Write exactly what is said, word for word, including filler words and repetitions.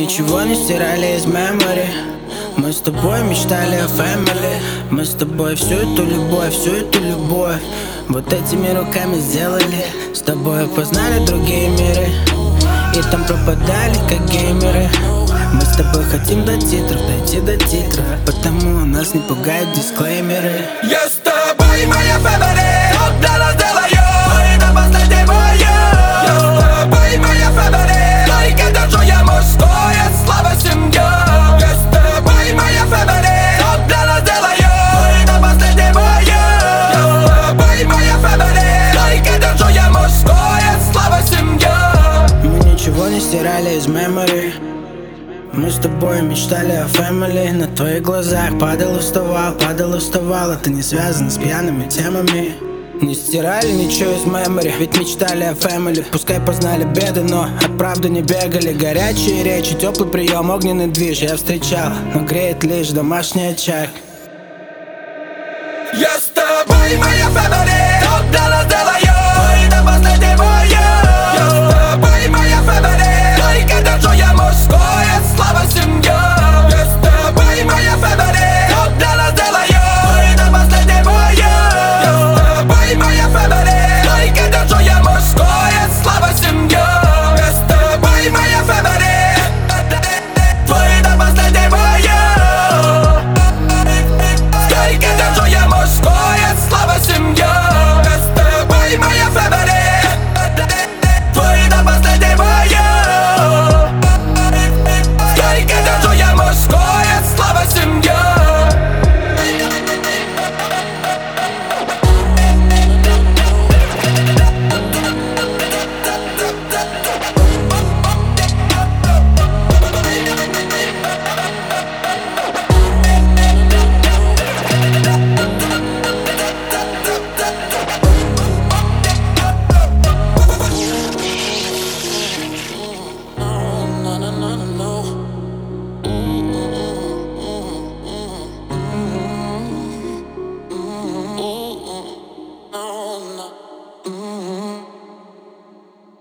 ничего не стирали из мемори. Мы с тобой мечтали о family. Мы с тобой всю эту любовь, всю эту любовь вот этими руками сделали. С тобой познали другие миры и там пропадали как геймеры. Мы с тобой хотим до титров, дойти до титров, потому нас не пугают дисклеймеры. Я с тобой, моя family, вот для нас делаю мы до последней бою. Я с тобой, моя family, только держу я мужское слово семью. Я с тобой, моя family, вот для нас делаю мы до последней бою. Я с тобой, моя family, только держу я мужское слово семью. Мы ничего не стирали из мемори. Мы с тобой мечтали о family. На твоих глазах падал и вставал, падал и вставал. Это не связано с пьяными темами. Не стирали ничего из мемори, ведь мечтали о family. Пускай познали беды, но от правды не бегали. Горячие речи, теплый прием, огненный движ я встречал, но греет лишь домашний очаг. Я с тобой, моя family, вот для нас